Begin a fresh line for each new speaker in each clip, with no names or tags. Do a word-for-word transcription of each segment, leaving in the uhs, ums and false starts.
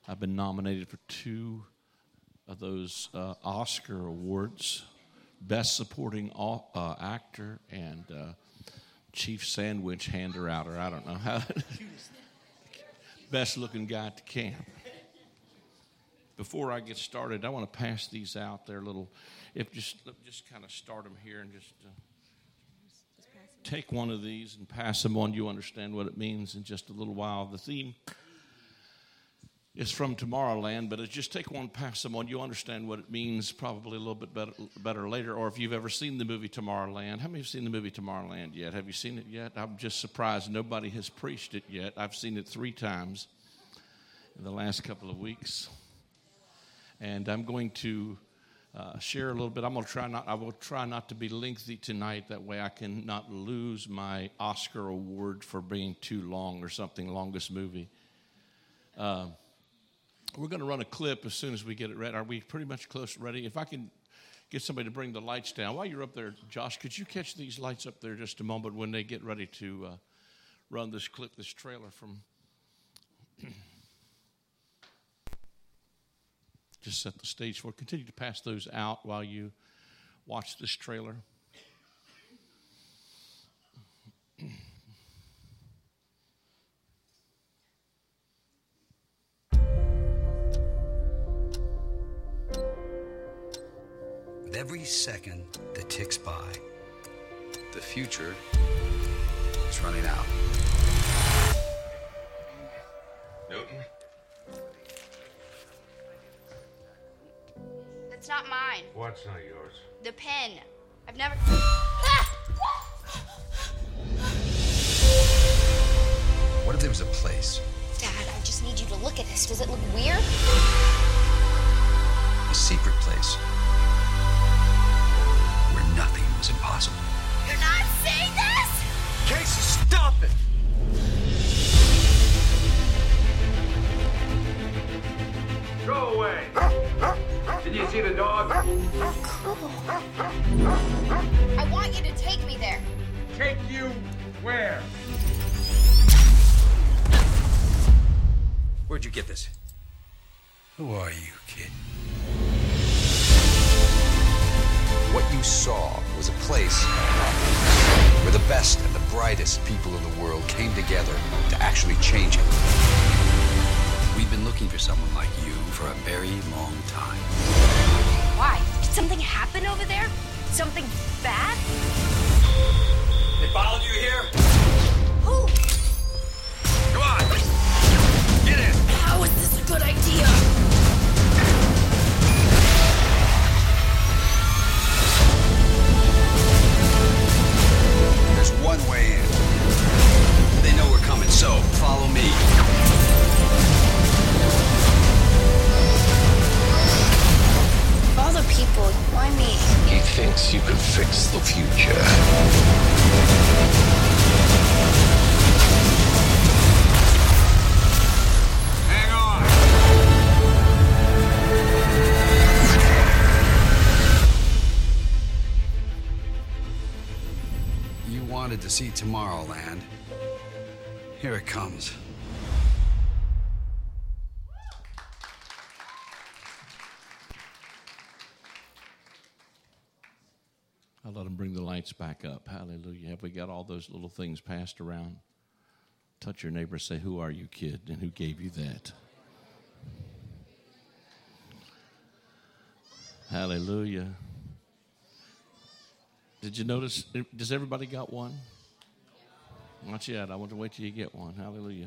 I've been nominated for two of those uh, Oscar awards, Best Supporting Au- uh, Actor and uh, Chief Sandwich Hander Outer. I don't know how. Best looking guy at the camp. Before I get started, I want to pass these out. They're little, if just just kind of start them here and just uh, take one of these and pass them on. You understand what it means in just a little while. The theme is from Tomorrowland, but it's just take one, pass them on. You understand what it means probably a little bit better, better later. Or if you've ever seen the movie Tomorrowland. How many have seen the movie Tomorrowland yet? Have you seen it yet? I'm just surprised nobody has preached it yet. I've seen it three times in the last couple of weeks. And I'm going to uh, share a little bit. I'm going to try not, I will try not to be lengthy tonight. That way I can not lose my Oscar award for being too long or something, longest movie. Uh, We're going to run a clip as soon as we get it ready. Are we pretty much close ready? If I can get somebody to bring the lights down. While you're up there, Josh, could you catch these lights up there just a moment when they get ready to uh, run this clip, this trailer from... Just set the stage for it. Continue to pass those out while you watch this trailer.
With every second that ticks by,
the future is running out.
Newton?
It's not mine.
What's not yours?
The pen. I've never...
what if there was a place?
Dad, I just need you to look at this. Does it look weird?
A secret place where nothing was impossible.
You're not seeing this?
Casey, stop it!
Go away! Did you see the dog?
Cool. I want you to take me there.
Take you where?
Where'd you get this? Who are you, kid?
What you saw was a place where the best and the brightest people in the world came together to actually change it.
We've been looking for someone like you for a very long time.
Why? Did something happen over there? Something bad?
They followed you here?
Who?
Come on! Get in!
How is this a good idea?
There's one way in. They know we're coming, so follow me.
All the people, why me?
He thinks you could fix the future.
Hang on! You wanted to see Tomorrowland. Here it comes.
I'll let them bring the lights back up. Hallelujah. Have we got all those little things passed around? Touch your neighbor, say, who are you, kid, and who gave you that? Hallelujah. Did you notice, does everybody got one? Not yet. I want to wait till you get one. Hallelujah.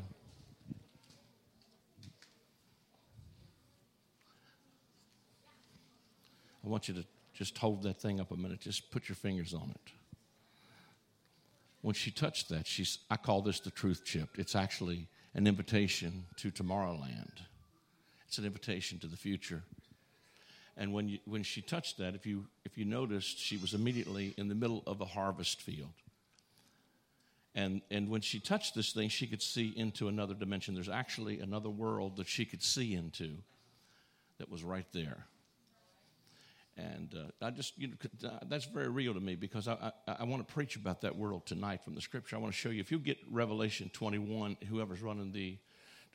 I want you to just hold that thing up a minute. Just put your fingers on it. When she touched that, she's, I call this the truth chip. It's actually an invitation to Tomorrowland. It's an invitation to the future. And when you, when she touched that, if you if you noticed, she was immediately in the middle of a harvest field. And and when she touched this thing, she could see into another dimension. There's actually another world that she could see into that was right there. And uh, I just, you know, that's very real to me because I, I, I want to preach about that world tonight from the scripture. I want to show you. If you get Revelation twenty-one, whoever's running the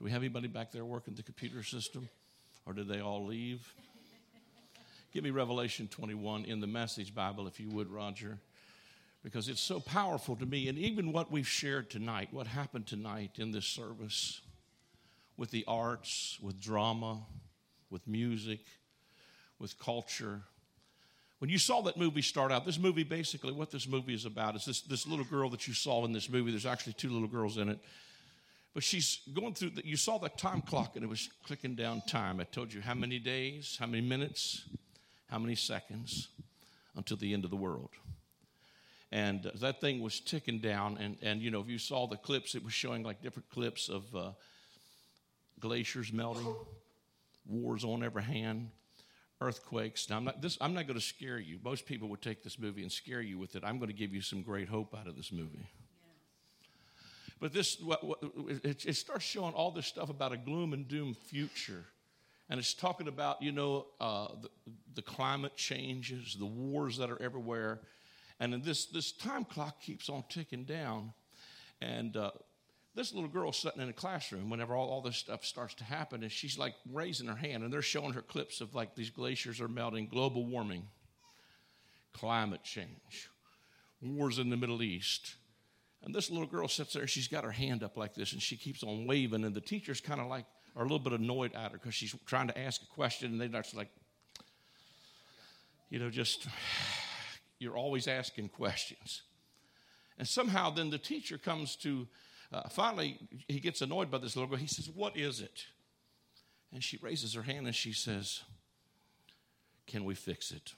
Do we have anybody back there working the computer system? Or did they all leave? Give me Revelation twenty-one in the Message Bible, if you would, Roger. Because it's so powerful to me. And even what we've shared tonight, what happened tonight in this service, with the arts, with drama, with music, with culture. When you saw that movie start out, this movie basically, what this movie is about is this, this little girl that you saw in this movie. There's actually two little girls in it. But she's going through, the, you saw that time clock and it was clicking down time. It told you how many days, how many minutes, how many seconds until the end of the world. And uh, that thing was ticking down. And, and, you know, if you saw the clips, it was showing like different clips of uh, glaciers melting, wars on every hand, earthquakes. Now, I'm not, this, I'm not going to scare you. Most people would take this movie and scare you with it. I'm going to give you some great hope out of this movie. But this, what, what, it, it starts showing all this stuff about a gloom and doom future. And it's talking about, you know, uh, the, the climate changes, the wars that are everywhere. And then this, this time clock keeps on ticking down. And uh, this little girl sitting in a classroom whenever all, all this stuff starts to happen, and she's like raising her hand, and they're showing her clips of like these glaciers are melting, global warming, climate change, wars in the Middle East. And this little girl sits there, she's got her hand up like this, and she keeps on waving, and the teachers kind of like are a little bit annoyed at her because she's trying to ask a question, and they're just like, you know, just, you're always asking questions. And somehow then the teacher comes to, uh, finally, he gets annoyed by this little girl. He says, what is it? And she raises her hand and she says, can we fix it?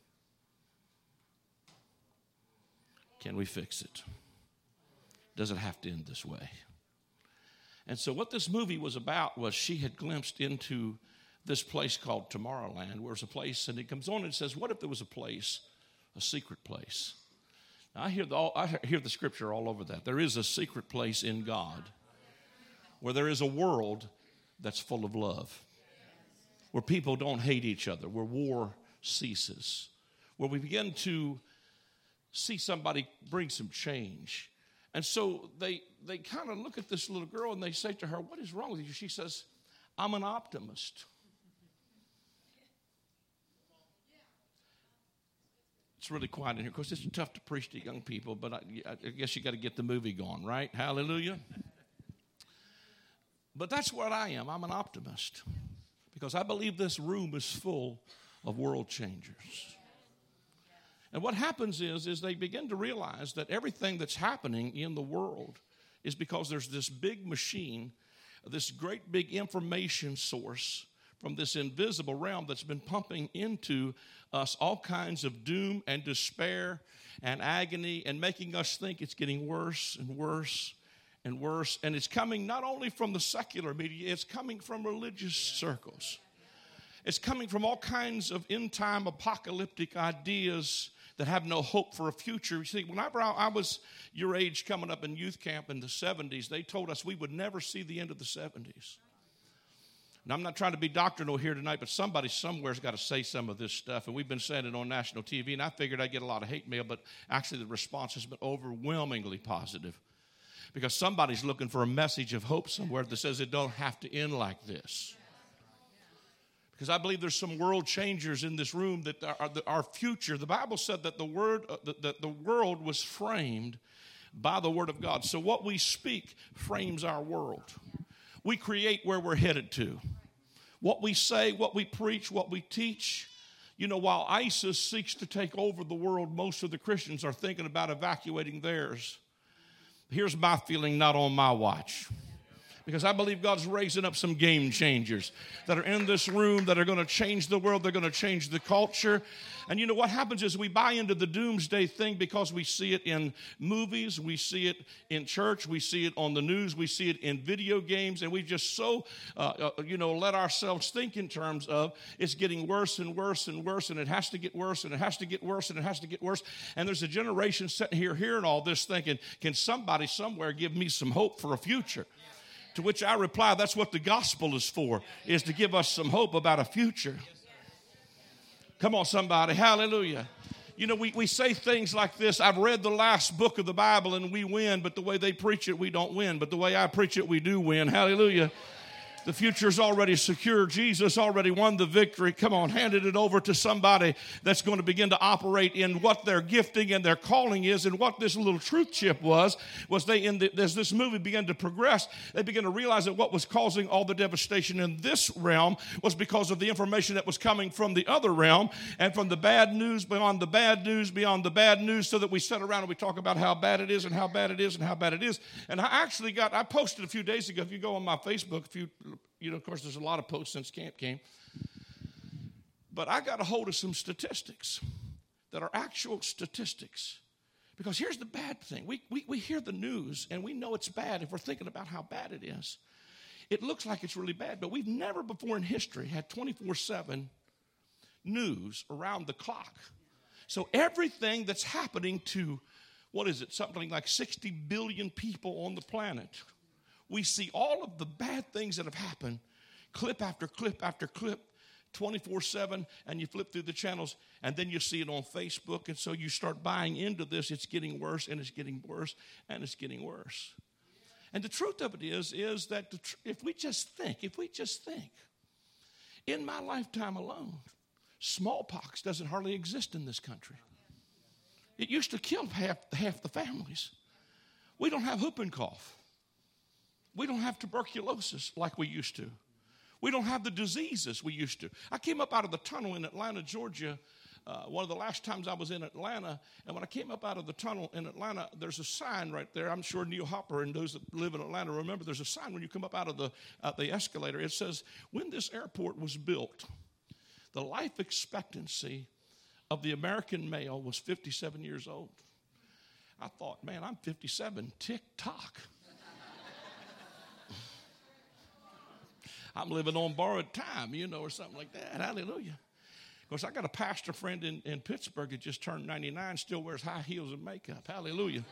Can we fix it? Does it have to end this way? And so what this movie was about was she had glimpsed into this place called Tomorrowland, where it's a place, and it comes on and it says, what if there was a place, a secret place? Now, I hear the, I hear the scripture all over that. There is a secret place in God where there is a world that's full of love, where people don't hate each other, where war ceases, where we begin to see somebody bring some change. And so they they kind of look at this little girl and they say to her, what is wrong with you? She says, I'm an optimist. It's really quiet in here because it's tough to preach to young people, but I, I guess you got to get the movie going, right? Hallelujah. But that's what I am. I'm an optimist because I believe this room is full of world changers. And what happens is, is they begin to realize that everything that's happening in the world is because there's this big machine, this great big information source from this invisible realm that's been pumping into us all kinds of doom and despair and agony and making us think it's getting worse and worse and worse. And it's coming not only from the secular media, it's coming from religious circles. It's coming from all kinds of end-time apocalyptic ideas that have no hope for a future. You see, whenever I was your age coming up in youth camp in the seventies, they told us we would never see the end of the seventies. And I'm not trying to be doctrinal here tonight, but somebody somewhere's got to say some of this stuff. And we've been saying it on national T V, and I figured I'd get a lot of hate mail, but actually the response has been overwhelmingly positive. Because somebody's looking for a message of hope somewhere that says it don't have to end like this. Because I believe there's some world changers in this room that are, that our future. The Bible said that the word uh, that, that the world was framed by the word of God. So what we speak frames our world. We create where we're headed to. What we say, what we preach, what we teach. You know, while ISIS seeks to take over the world, most of the Christians are thinking about evacuating theirs. Here's my feeling, not on my watch. Because I believe God's raising up some game changers that are in this room that are going to change the world. They're going to change the culture. And you know what happens is we buy into the doomsday thing because we see it in movies. We see it in church. We see it on the news. We see it in video games. And we just so, uh, uh, you know, let ourselves think in terms of it's getting worse and worse and worse. And it has to get worse and it has to get worse and it has to get worse. And there's a generation sitting here hearing all this thinking, can somebody somewhere give me some hope for a future? To which I reply, that's what the gospel is for, is to give us some hope about a future. Come on, somebody. Hallelujah. You know, we, we say things like this: I've read the last book of the Bible and we win, but the way they preach it, we don't win. But the way I preach it, we do win. Hallelujah. The future's already secure. Jesus already won the victory. Come on, handed it over to somebody that's going to begin to operate in what their gifting and their calling is. And what this little truth chip was, was they, in the, as this movie began to progress, they began to realize that what was causing all the devastation in this realm was because of the information that was coming from the other realm, and from the bad news beyond the bad news beyond the bad news, so that we sit around and we talk about how bad it is and how bad it is and how bad it is. And I actually got, I posted a few days ago, if you go on my Facebook, if you You know, of course, there's a lot of posts since camp came. But I got a hold of some statistics that are actual statistics. Because here's the bad thing. We, we, we hear the news, and we know it's bad if we're thinking about how bad it is. It looks like it's really bad, but we've never before in history had twenty-four seven news around the clock. So everything that's happening to, what is it, something like sixty billion people on the planet, we see all of the bad things that have happened, clip after clip after clip, twenty-four seven, and you flip through the channels, and then you see it on Facebook, and so you start buying into this. It's getting worse, and it's getting worse, and it's getting worse. And the truth of it is, is that the tr- if we just think, if we just think, in my lifetime alone, smallpox doesn't hardly exist in this country. It used to kill half, half the families. We don't have whooping cough. We don't have tuberculosis like we used to. We don't have the diseases we used to. I came up out of the tunnel in Atlanta, Georgia, uh, one of the last times I was in Atlanta. And when I came up out of the tunnel in Atlanta, there's a sign right there. I'm sure Neil Hopper and those that live in Atlanta remember there's a sign when you come up out of the, uh, the escalator. It says, when this airport was built, the life expectancy of the American male was fifty-seven years old. I thought, man, I'm fifty-seven, tick-tock. I'm living on borrowed time, you know, or something like that. Hallelujah. Of course, I got a pastor friend in, in Pittsburgh that just turned ninety-nine, still wears high heels and makeup. Hallelujah.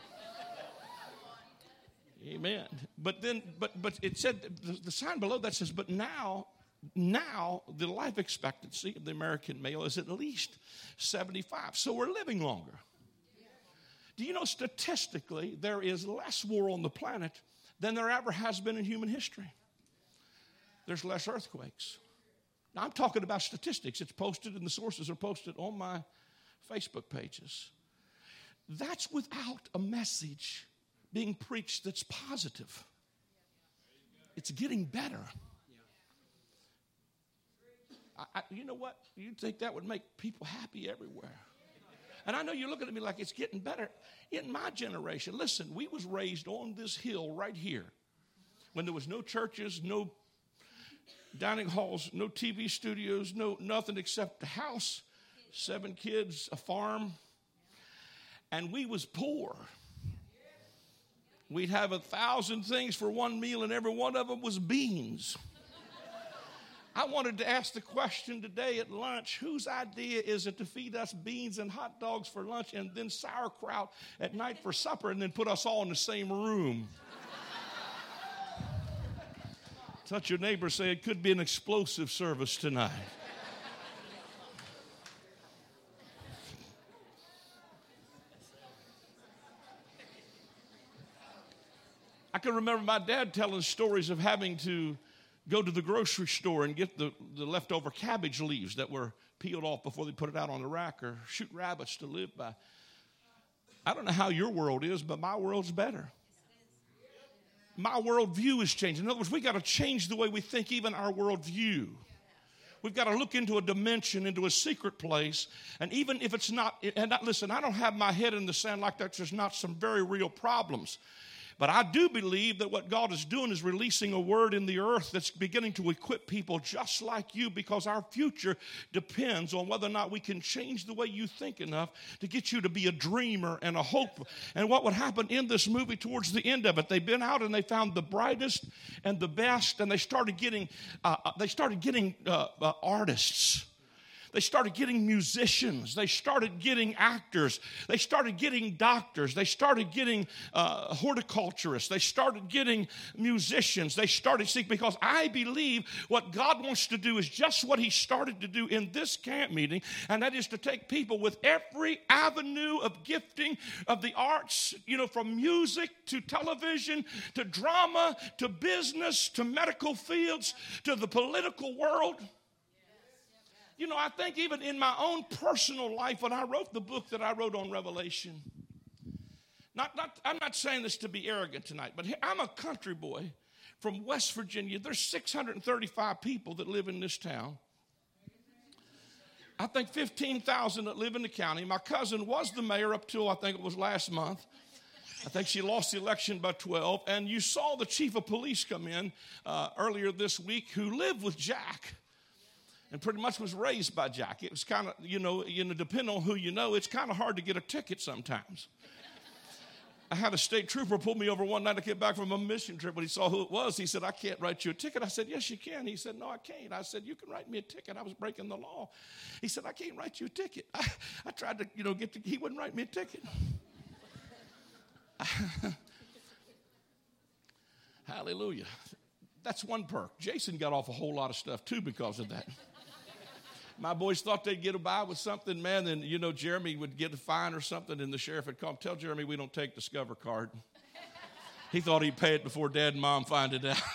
Amen. But then, but but it said, the, the sign below that says, but now, now the life expectancy of the American male is at least seventy-five. So we're living longer. Do you know statistically there is less war on the planet than there ever has been in human history? There's less earthquakes. Now, I'm talking about statistics. It's posted, and the sources are posted on my Facebook pages. That's without a message being preached that's positive. It's getting better. I, I, you know what? You'd think that would make people happy everywhere. And I know you're looking at me like it's getting better. In my generation, listen, we was raised on this hill right here when there was no churches, no dining halls, no T V studios, no nothing except a house, seven kids, a farm, and we was poor. We'd have a thousand things for one meal, and every one of them was beans. I wanted to ask the question today at lunch, whose idea is it to feed us beans and hot dogs for lunch and then sauerkraut at night for supper and then put us all in the same room? Touch your neighbor, say it could be an explosive service tonight. I can remember my dad telling stories of having to go to the grocery store and get the, the leftover cabbage leaves that were peeled off before they put it out on the rack, or shoot rabbits to live by. I don't know how your world is, but my world's better. My worldview is changing. In other words, we got to change the way we think, even our worldview. We've got to look into a dimension, into a secret place. And even if it's not, and listen, I don't have my head in the sand like that. There's not some very real problems. But I do believe that what God is doing is releasing a word in the earth that's beginning to equip people just like you, because our future depends on whether or not we can change the way you think enough to get you to be a dreamer and a hope. And what would happen in this movie towards the end of it, they've been out and they found the brightest and the best, and they started getting, uh, they started getting uh, uh, artists. They started getting musicians. They started getting actors. They started getting doctors. They started getting uh, horticulturists. They started getting musicians. They started seeking, because I believe what God wants to do is just what he started to do in this camp meeting, and that is to take people with every avenue of gifting of the arts, you know, from music to television to drama to business to medical fields to the political world. You know, I think even in my own personal life, when I wrote the book that I wrote on Revelation, not, not, I'm not saying this to be arrogant tonight, but I'm a country boy from West Virginia. There's six hundred thirty-five people that live in this town. I think fifteen thousand that live in the county. My cousin was the mayor up till I think it was last month. I think she lost the election by twelve. And you saw the chief of police come in uh, earlier this week, who lived with Jack and pretty much was raised by Jack. It was kind of, you know, you know, depending on who you know, it's kind of hard to get a ticket sometimes. I had a state trooper pull me over one night. I came back from a mission trip. When he saw who it was, he said, "I can't write you a ticket." I said, "Yes, you can." He said, "No, I can't." I said, "You can write me a ticket. I was breaking the law." He said, "I can't write you a ticket." I, I tried to, you know, get to, he wouldn't write me a ticket. Hallelujah. That's one perk. Jason got off a whole lot of stuff, too, because of that. My boys thought they'd get by with something, man, and, you know, Jeremy would get a fine or something, and the sheriff would come, "Tell Jeremy we don't take Discover card." He thought he'd pay it before Dad and Mom find it out.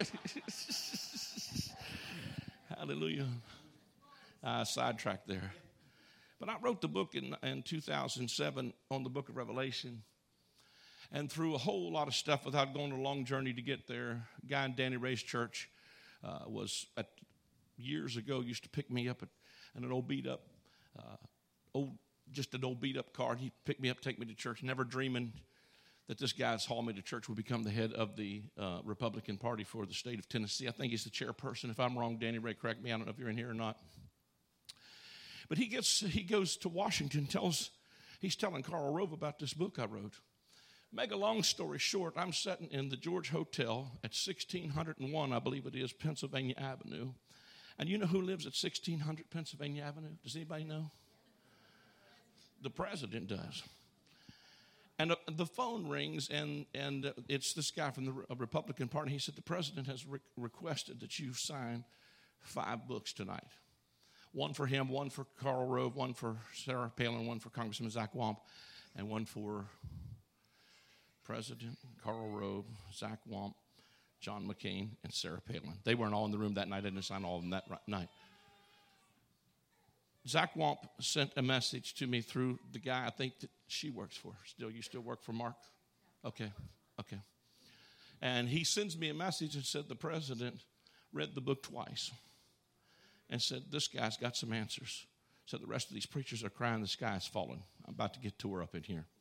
Hallelujah. Uh, sidetracked there. But I wrote the book in, in two thousand seven on the book of Revelation. And through a whole lot of stuff, without going a long journey to get there, a guy in Danny Ray's church uh, was, at, years ago, used to pick me up at, in an old beat-up, uh, old, just an old beat-up car. He'd pick me up, take me to church, never dreaming that this guy's hauled me to church would become the head of the uh, Republican Party for the state of Tennessee. I think he's the chairperson. If I'm wrong, Danny Ray, correct me. I don't know if you're in here or not. But he gets, he goes to Washington, tells, he's telling Karl Rove about this book I wrote. Make a long story short, I'm sitting in the George Hotel at sixteen oh one, I believe it is, Pennsylvania Avenue. And you know who lives at sixteen hundred Pennsylvania Avenue? Does anybody know? The president does. And uh, the phone rings, and, and uh, it's this guy from the Re- Republican Party. He said, "The president has re- requested that you sign five books tonight. One for him, one for Karl Rove, one for Sarah Palin, one for Congressman Zach Wamp, and one for President Karl Rove, Zach Wamp, John McCain, and Sarah Palin." They weren't all in the room that night. I didn't sign all of them that night. Zach Wamp sent a message to me through the guy I think that she works for. Still, you still work for Mark? Okay, okay. And he sends me a message and said the president read the book twice and said, "This guy's got some answers." Said, "The rest of these preachers are crying the sky is falling." I'm about to get to her up in here.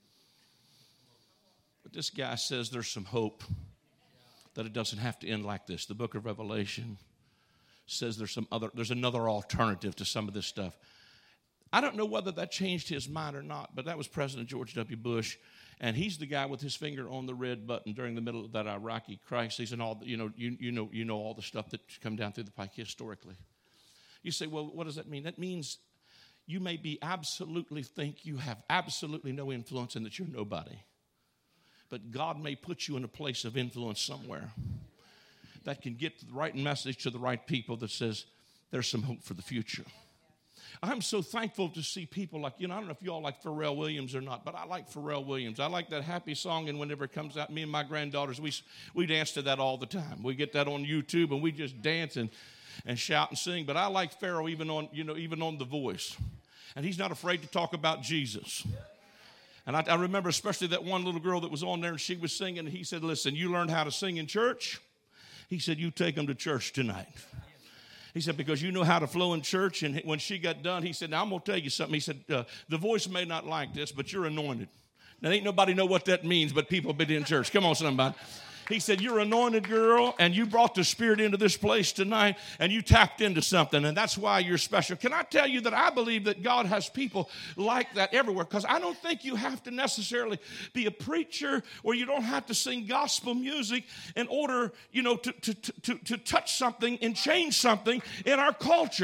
But this guy says there's some hope, that it doesn't have to end like this. The book of Revelation says there's some other, there's another alternative to some of this stuff. I don't know whether that changed his mind or not, but that was President George W. Bush, and he's the guy with his finger on the red button during the middle of that Iraqi crisis and all. The, you know, you, you know, you know all the stuff that's come down through the pike historically. You say, well, what does that mean? That means you may be absolutely think you have absolutely no influence and that you're nobody. But God may put you in a place of influence somewhere that can get the right message to the right people that says there's some hope for the future. I'm so thankful to see people like, you know, I don't know if you all like Pharrell Williams or not, but I like Pharrell Williams. I like that happy song, and whenever it comes out, me and my granddaughters, we we dance to that all the time. We get that on YouTube, and we just dance and, and shout and sing. But I like Pharrell even on, you know, even on The Voice. And he's not afraid to talk about Jesus. And I, I remember especially that one little girl that was on there, and she was singing, and he said, "Listen, you learned how to sing in church?" He said, "You take them to church tonight." He said, "Because you know how to flow in church." And when she got done, he said, "Now I'm going to tell you something." He said, uh, "The Voice may not like this, but you're anointed." Now, ain't nobody know what that means, but people been in church. Come on, somebody. He said, "You're anointed, girl, and you brought the Spirit into this place tonight, and you tapped into something, and that's why you're special." Can I tell you that I believe that God has people like that everywhere? Because I don't think you have to necessarily be a preacher, or you don't have to sing gospel music in order, you know, to, to, to, to touch something and change something in our culture.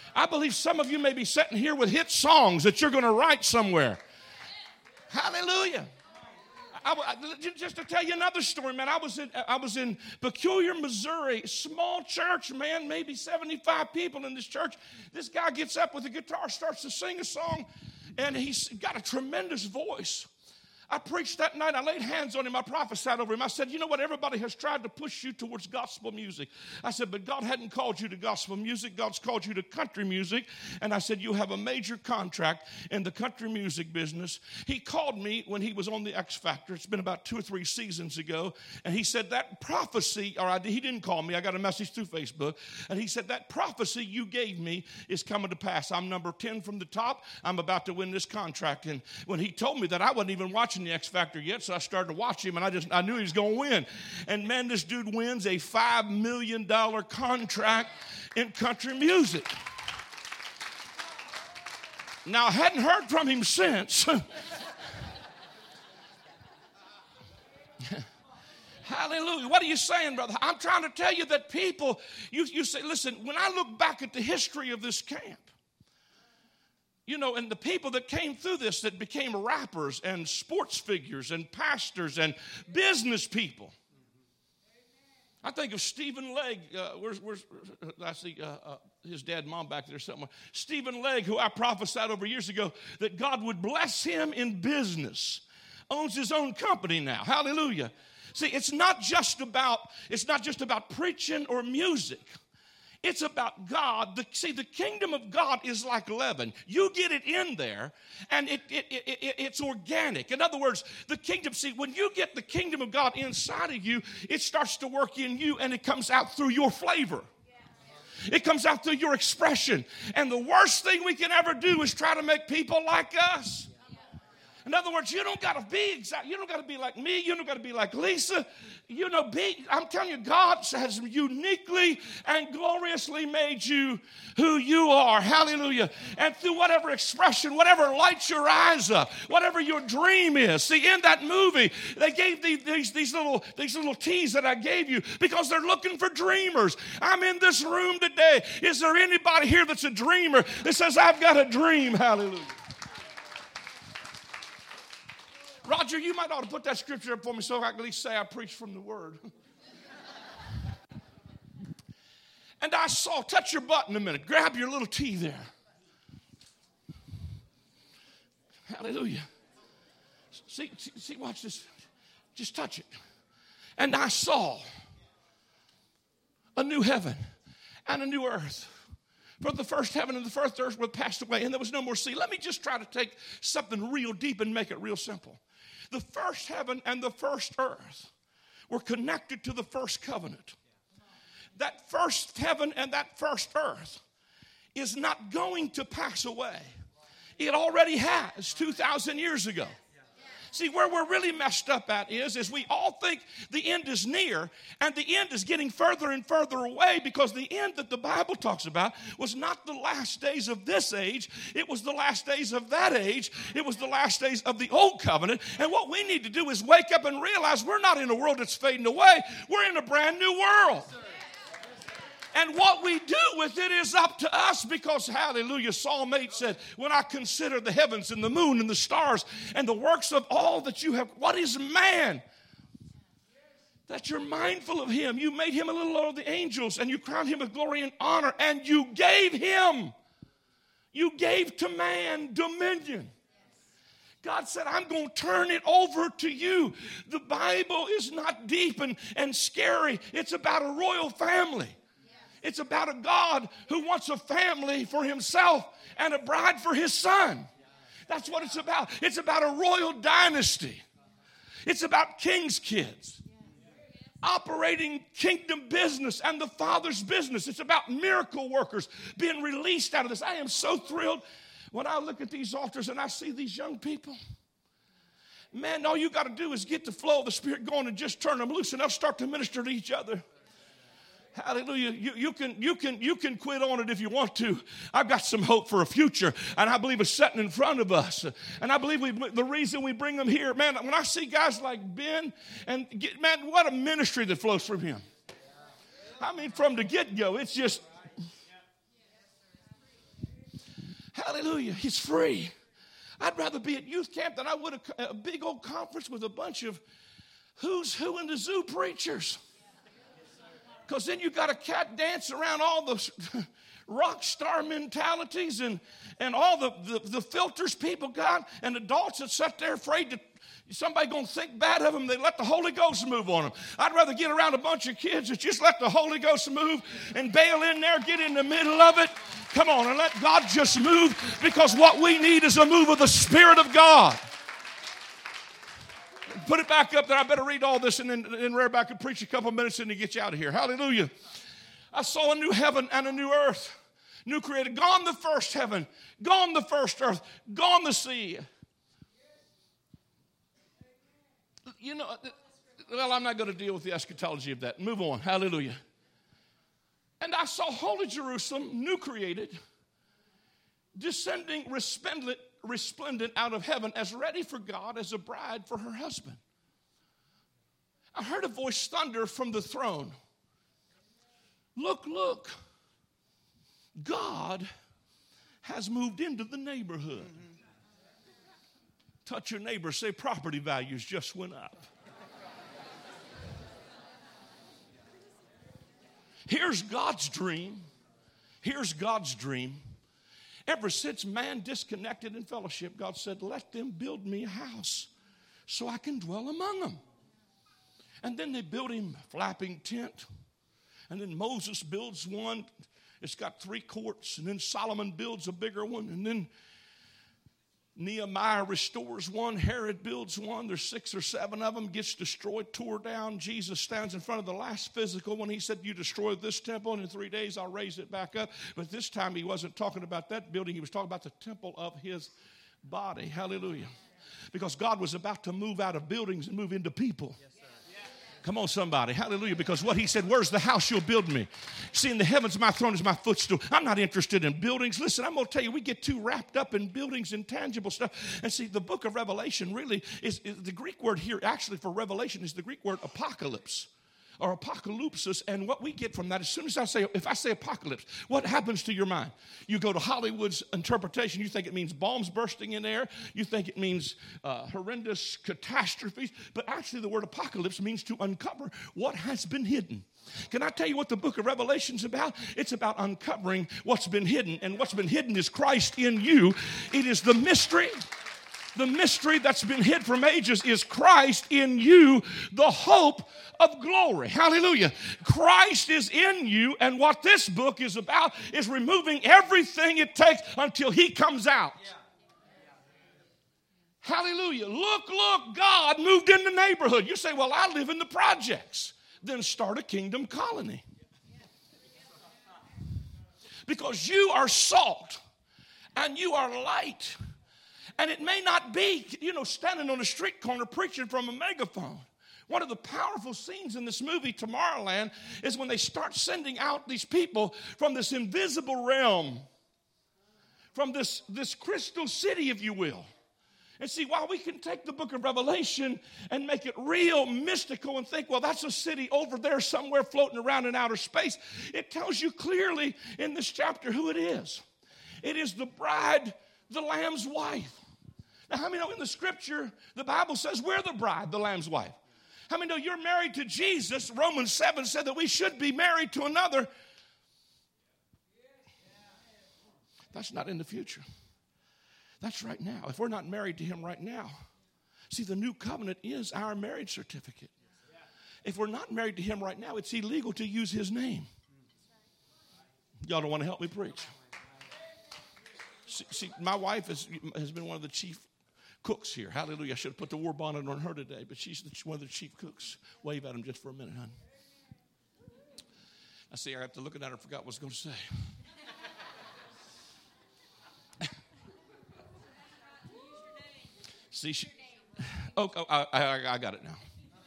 I believe some of you may be sitting here with hit songs that you're going to write somewhere. Hallelujah. I, I, just to tell you another story, man, I was in I was in Peculiar, Missouri, small church, man, maybe seventy-five people in this church. This guy gets up with a guitar, starts to sing a song, and he's got a tremendous voice. I preached that night. I laid hands on him. I prophesied over him. I said, you know what? Everybody has tried to push you towards gospel music. I said, but God hadn't called you to gospel music. God's called you to country music. And I said, you have a major contract in the country music business. He called me when he was on the X Factor. It's been about two or three seasons ago. And he said, that prophecy, or I, he didn't call me. I got a message through Facebook. And he said, that prophecy you gave me is coming to pass. I'm number ten from the top. I'm about to win this contract. And when he told me that, I wasn't even watching the X Factor yet, so I started to watch him, and I just I knew he was going to win. And man, this dude wins a five million dollars contract in country music. Now, I hadn't heard from him since. Hallelujah. What are you saying, brother? I'm trying to tell you that people, you, you say, listen, when I look back at the history of this camp, you know, and the people that came through this that became rappers and sports figures and pastors and business people. I think of Stephen Legg. Uh, where's, where's, I see uh, uh, his dad and mom back there somewhere. Stephen Legg, who I prophesied over years ago that God would bless him in business. Owns his own company now. Hallelujah. See, it's not just about, it's not just about preaching or music. It's about God. The, see, the kingdom of God is like leaven. You get it in there, and it, it, it, it, it's organic. In other words, the kingdom, see, when you get the kingdom of God inside of you, it starts to work in you, and it comes out through your flavor. It comes out through your expression. And the worst thing we can ever do is try to make people like us. In other words, you don't got to be exact. You don't got to be like me. You don't got to be like Lisa. You know, be. I'm telling you, God has uniquely and gloriously made you who you are. Hallelujah. And through whatever expression, whatever lights your eyes up, whatever your dream is. See, in that movie, they gave these, these, these little these little teas that I gave you because they're looking for dreamers. I'm in this room today. Is there anybody here that's a dreamer that says, I've got a dream? Hallelujah. Roger, you might ought to put that scripture up for me so I can at least say I preached from the word. And I saw, touch your butt in a minute. Grab your little tea there. Hallelujah. See, see, see, watch this. Just touch it. And I saw a new heaven and a new earth. For the first heaven and the first earth were passed away, and there was no more sea. Let me just try to take something real deep and make it real simple. The first heaven and the first earth were connected to the first covenant. That first heaven and that first earth is not going to pass away. It already has two thousand years ago. See, where we're really messed up at is, is we all think the end is near, and the end is getting further and further away, because the end that the Bible talks about was not the last days of this age. It was the last days of that age. It was the last days of the old covenant. And what we need to do is wake up and realize we're not in a world that's fading away. We're in a brand new world. And what we do with it is up to us, because, hallelujah, Psalm eight said, when I consider the heavens and the moon and the stars and the works of all that you have, what is man? That you're mindful of him. You made him a little lower the angels, and you crowned him with glory and honor, and you gave him, you gave to man dominion. God said, I'm going to turn it over to you. The Bible is not deep and, and scary. It's about a royal family. It's about a God who wants a family for himself and a bride for his son. That's what it's about. It's about a royal dynasty. It's about king's kids operating kingdom business and the Father's business. It's about miracle workers being released out of this. I am so thrilled when I look at these altars and I see these young people. Man, all you got to do is get the flow of the Spirit going and just turn them loose, and they'll start to minister to each other. Hallelujah. You, you, can, you, can, you can quit on it if you want to. I've got some hope for a future, and I believe it's sitting in front of us. And I believe we, the reason we bring them here, man, when I see guys like Ben, and get, man, what a ministry that flows from him. I mean, from the get-go, it's just... Hallelujah. He's free. I'd rather be at youth camp than I would a, a big old conference with a bunch of who's who in the zoo preachers. Because then you got a cat dance around all the rock star mentalities and, and all the, the, the filters people got, and adults that sit there afraid to somebody going to think bad of them. They let the Holy Ghost move on them. I'd rather get around a bunch of kids that just let the Holy Ghost move and bail in there, get in the middle of it. Come on, and let God just move, because what we need is a move of the Spirit of God. Put it back up there. I better read all this, and then, then Ray back and preach a couple minutes and to get you out of here. Hallelujah. I saw a new heaven and a new earth. New created. Gone the first heaven. Gone the first earth. Gone the sea. You know, well, I'm not going to deal with the eschatology of that. Move on. Hallelujah. And I saw holy Jerusalem, new created, descending resplendent, resplendent out of heaven, as ready for God as a bride for her husband. I heard a voice thunder from the throne. Look, look. God has moved into the neighborhood. Touch your neighbor, say property values just went up. Here's God's dream. Here's God's dream. Ever since man disconnected in fellowship, God said, let them build me a house so I can dwell among them. And then they built him a flapping tent. And then Moses builds one. It's got three courts. And then Solomon builds a bigger one. And then Nehemiah restores one. Herod builds one. There's six or seven of them. Gets destroyed, tore down. Jesus stands in front of the last physical when he said, you destroy this temple, and in three days I'll raise it back up. But this time he wasn't talking about that building. He was talking about the temple of his body. Hallelujah. Because God was about to move out of buildings and move into people. Yes, come on, somebody. Hallelujah. Because what he said, where's the house you'll build me? See, in the heavens, my throne is my footstool. I'm not interested in buildings. Listen, I'm going to tell you, we get too wrapped up in buildings and tangible stuff. And see, the book of Revelation really is, is the Greek word here actually for revelation is the Greek word apocalypse. Or apocalypsis, and what we get from that, as soon as I say, if I say apocalypse, what happens to your mind? You go to Hollywood's interpretation, you think it means bombs bursting in air, you think it means uh, horrendous catastrophes, but actually the word apocalypse means to uncover what has been hidden. Can I tell you what the book of Revelation's about? It's about uncovering what's been hidden, and what's been hidden is Christ in you. It is the mystery. The mystery that's been hid from ages is Christ in you, the hope of glory. Hallelujah. Christ is in you, and what this book is about is removing everything it takes until he comes out. Hallelujah. Look, look, God moved in the neighborhood. You say, well, I live in the projects. Then start a kingdom colony. Because you are salt and you are light. And it may not be, you know, standing on a street corner preaching from a megaphone. One of the powerful scenes in this movie, Tomorrowland, is when they start sending out these people from this invisible realm, from this, this crystal city, if you will. And see, while we can take the book of Revelation and make it real mystical and think, well, that's a city over there somewhere floating around in outer space, it tells you clearly in this chapter who it is. It is the bride, the Lamb's wife. Now, how many know in the scripture, the Bible says we're the bride, the Lamb's wife? How many know you're married to Jesus? Romans seven said that we should be married to another. That's not in the future. That's right now. If we're not married to him right now, see, the new covenant is our marriage certificate. If we're not married to him right now, it's illegal to use his name. Y'all don't want to help me preach. See, see my wife is, has been one of the chief cooks here. Hallelujah. I should have put the war bonnet on her today, but she's the, one of the chief cooks. Wave at him just for a minute, honey. I see, I have to look at her. I forgot what I was going to say. See, she, oh, oh I, I, I got it now.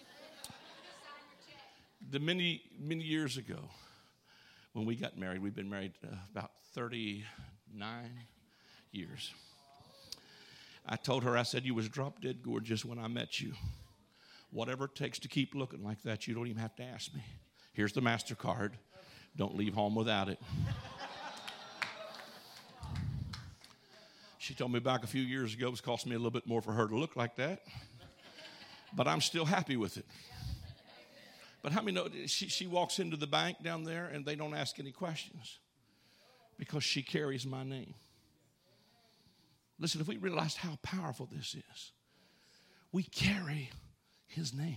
The many, many years ago, when we got married, we've been married uh, about thirty-nine years. I told her, I said, you was drop dead gorgeous when I met you. Whatever it takes to keep looking like that, you don't even have to ask me. Here's the MasterCard. Don't leave home without it. She told me back a few years ago it was costing me a little bit more for her to look like that. But I'm still happy with it. But how many know she, she walks into the bank down there and they don't ask any questions because she carries my name. Listen, if we realized how powerful this is, we carry his name.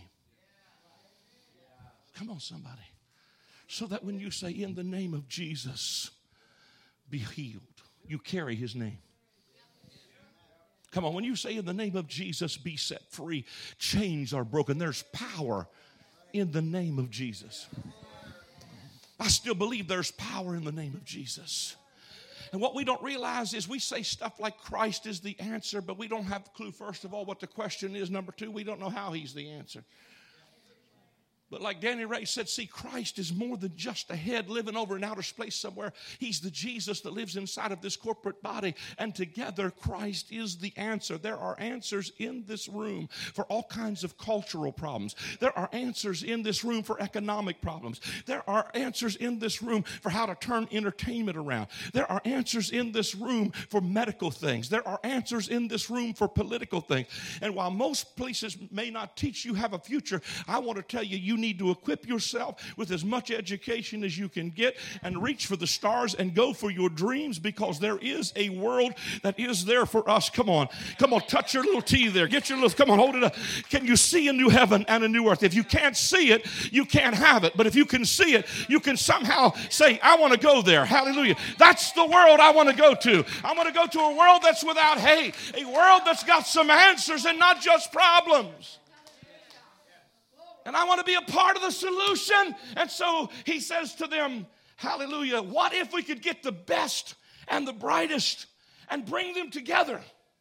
Come on, somebody. So that when you say, in the name of Jesus, be healed, you carry his name. Come on, when you say, in the name of Jesus, be set free, chains are broken. There's power in the name of Jesus. I still believe there's power in the name of Jesus. And what we don't realize is we say stuff like Christ is the answer, but we don't have a clue, first of all, what the question is. Number two, we don't know how he's the answer. But like Danny Ray said, see, Christ is more than just a head living over in outer space somewhere. He's the Jesus that lives inside of this corporate body. And together, Christ is the answer. There are answers in this room for all kinds of cultural problems. There are answers in this room for economic problems. There are answers in this room for how to turn entertainment around. There are answers in this room for medical things. There are answers in this room for political things. And while most places may not teach you have a future, I want to tell you, you need to equip yourself with as much education as you can get and reach for the stars and go for your dreams, because there is a world that is there for us. Come on. Come on, touch your little T there. Get your little, come on, hold it up. Can you see a new heaven and a new earth? If you can't see it, you can't have it. But if you can see it, you can somehow say, I want to go there. Hallelujah. That's the world I want to go to. I want to go to a world that's without hate, a world that's got some answers and not just problems. And I want to be a part of the solution. And so he says to them, hallelujah, what if we could get the best and the brightest and bring them together?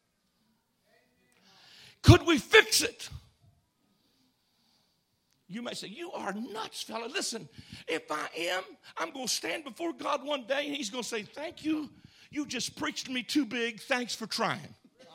Could we fix it? You may say, you are nuts, fella. Listen, if I am, I'm going to stand before God one day and he's going to say, thank you. You just preached me too big. Thanks for trying.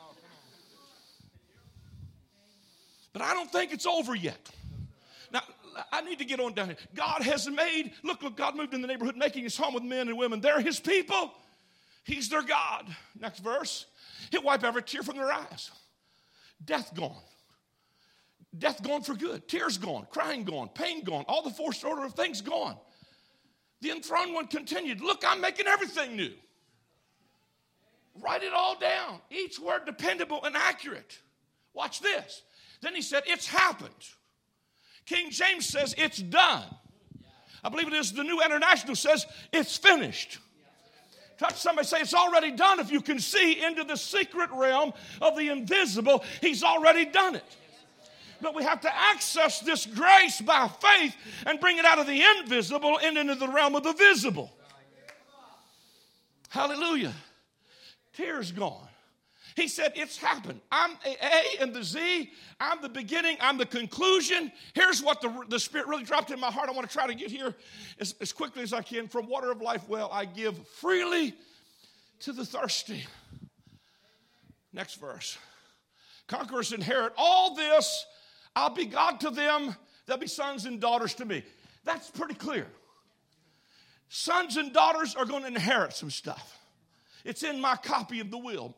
But I don't think it's over yet. Now, I need to get on down here. God has made, look, look, God moved in the neighborhood, making his home with men and women. They're his people. He's their God. Next verse. He'll wipe every tear from their eyes. Death gone. Death gone for good. Tears gone. Crying gone. Pain gone. All the forced order of things gone. The enthroned one continued. Look, I'm making everything new. Write it all down. Each word dependable and accurate. Watch this. Then he said, it's happened. King James says it's done. I believe it is the New International says it's finished. Touch somebody, say it's already done. If you can see into the secret realm of the invisible, he's already done it. But we have to access this grace by faith and bring it out of the invisible and into the realm of the visible. Hallelujah. Tears gone. He said, it's happened. I'm A, A and the Z. I'm the beginning. I'm the conclusion. Here's what the, the Spirit really dropped in my heart. I want to try to get here as, as quickly as I can. From water of life well, I give freely to the thirsty. Next verse. Conquerors inherit all this. I'll be God to them. They'll be sons and daughters to me. That's pretty clear. Sons and daughters are going to inherit some stuff. It's in my copy of the will.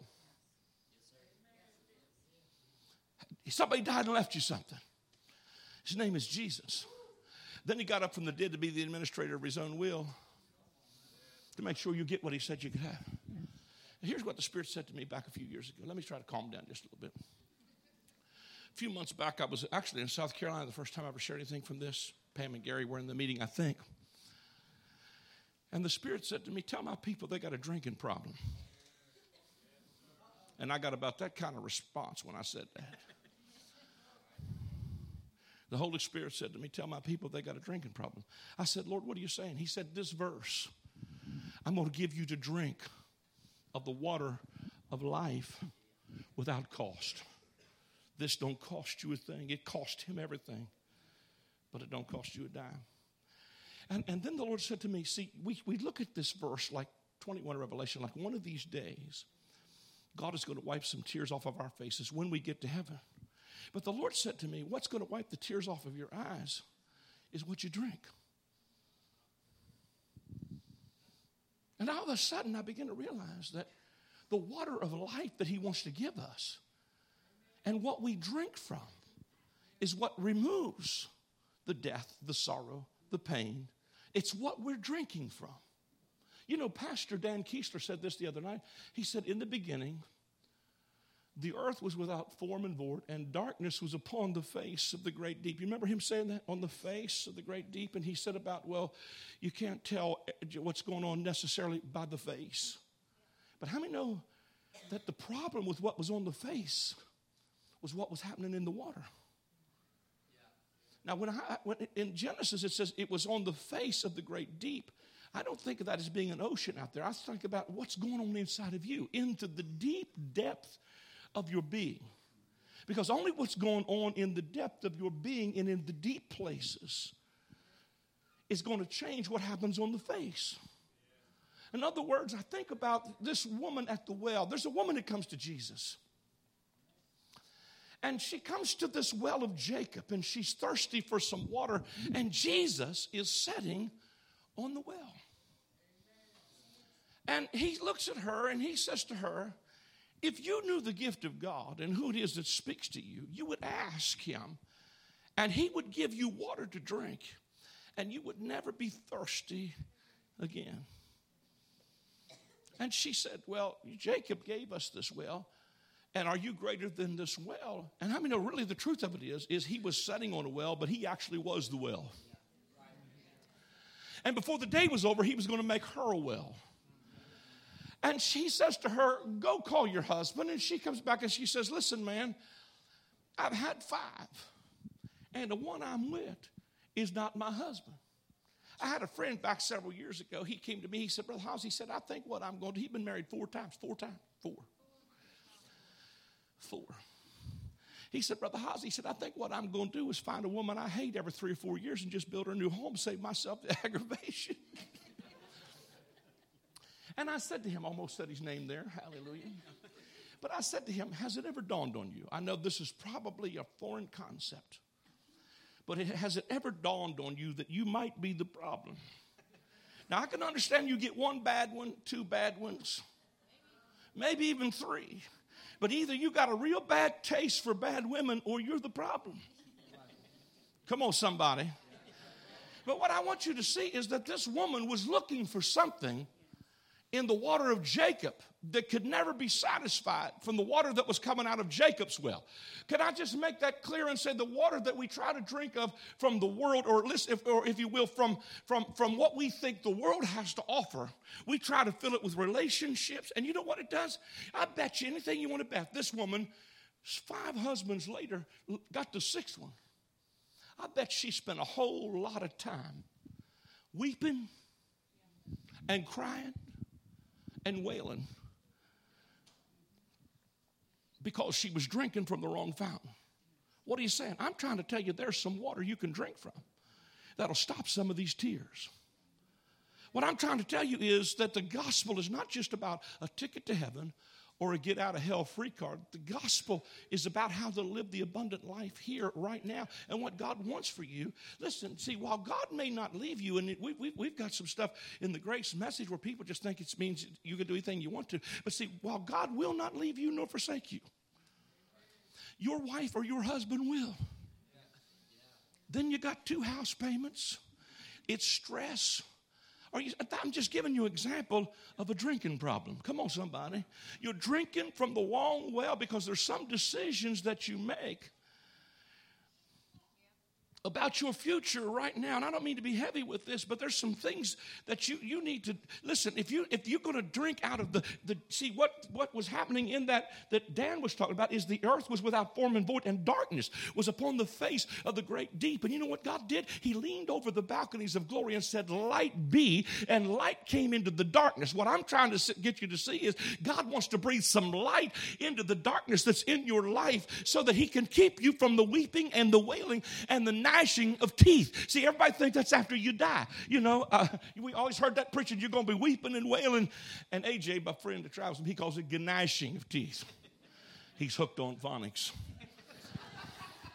Somebody died and left you something. His name is Jesus. Then he got up from the dead to be the administrator of his own will, to make sure you get what he said you could have. And here's what the Spirit said to me back a few years ago. Let me try to calm down just a little bit. A few months back, I was actually in South Carolina, the first time I ever shared anything from this. Pam and Gary were in the meeting, I think. And the Spirit said to me, tell my people they got a drinking problem. And I got about that kind of response when I said that. The Holy Spirit said to me, tell my people they got a drinking problem. I said, Lord, what are you saying? He said, this verse, I'm going to give you to drink of the water of life without cost. This don't cost you a thing. It cost him everything, but it don't cost you a dime. And, and then the Lord said to me, see, we, we look at this verse like twenty-one Revelation, like one of these days, God is going to wipe some tears off of our faces when we get to heaven. But the Lord said to me, what's going to wipe the tears off of your eyes is what you drink. And all of a sudden, I began to realize that the water of life that he wants to give us. And what we drink from is what removes the death, the sorrow, the pain. It's what we're drinking from. You know, Pastor Dan Keesler said this the other night. He said, in the beginning, the earth was without form and void, and darkness was upon the face of the great deep. You remember him saying that? On the face of the great deep? And he said about, well, you can't tell what's going on necessarily by the face. But how many know that the problem with what was on the face was what was happening in the water? Now, when, I, when in Genesis it says it was on the face of the great deep, I don't think of that as being an ocean out there. I think about what's going on inside of you, into the deep depth of your being. Because only what's going on in the depth of your being and in the deep places is going to change what happens on the face. In other words, I think about this woman at the well. There's a woman that comes to Jesus. And she comes to this well of Jacob, and she's thirsty for some water, and Jesus is sitting on the well. And he looks at her, and he says to her, if you knew the gift of God and who it is that speaks to you, you would ask him, and he would give you water to drink, and you would never be thirsty again. And she said, well, Jacob gave us this well, and are you greater than this well? And how many know really the truth of it is, is he was sitting on a well, but he actually was the well. And before the day was over, he was going to make her a well. And she says to her, go call your husband. And she comes back and she says, listen, man, I've had five, and the one I'm with is not my husband. I had a friend back several years ago. He came to me. He said, Brother House, he said, I think what I'm going to do, he's been married four times, four times, four. Four. He said, Brother House, he said, I think what I'm going to do is find a woman I hate every three or four years and just build her a new home, save myself the aggravation. And I said to him, almost said his name there, hallelujah. But I said to him, has it ever dawned on you? I know this is probably a foreign concept, but it, has it ever dawned on you that you might be the problem? Now, I can understand you get one bad one, two bad ones, maybe even three. But either you got a real bad taste for bad women or you're the problem. Come on, somebody. But what I want you to see is that this woman was looking for something in the water of Jacob that could never be satisfied from the water that was coming out of Jacob's well. Can I just make that clear and say the water that we try to drink of from the world, or, listen, if, or if you will, from, from, from what we think the world has to offer, we try to fill it with relationships. And you know what it does? I bet you anything you want to bet. This woman, five husbands later, got the sixth one. I bet she spent a whole lot of time weeping and crying and wailing because she was drinking from the wrong fountain. What are you saying? I'm trying to tell you there's some water you can drink from that'll stop some of these tears. What I'm trying to tell you is that the gospel is not just about a ticket to heaven or a get out of hell free card. The gospel is about how to live the abundant life here right now and what God wants for you. Listen, see, while God may not leave you, and we, we, we've got some stuff in the grace message where people just think it means you can do anything you want to. But see, while God will not leave you nor forsake you, your wife or your husband will. Then you got two house payments. It's stress. Are you, I'm just giving you an example of a drinking problem. Come on, somebody. You're drinking from the wrong well because there's some decisions that you make about your future right now. And I don't mean to be heavy with this, but there's some things that you, you need to, listen, if, you, if you're going to drink out of the, the see, what, what was happening in that, that Dan was talking about is the earth was without form and void, and darkness was upon the face of the great deep. And you know what God did? He leaned over the balconies of glory and said, light be, and light came into the darkness. What I'm trying to get you to see is God wants to breathe some light into the darkness that's in your life so that he can keep you from the weeping and the wailing and the gnashing of teeth. See, everybody thinks that's after you die. You know, uh, we always heard that preaching, you're going to be weeping and wailing. And A J, my friend that travels with him, he calls it gnashing of teeth. He's hooked on phonics.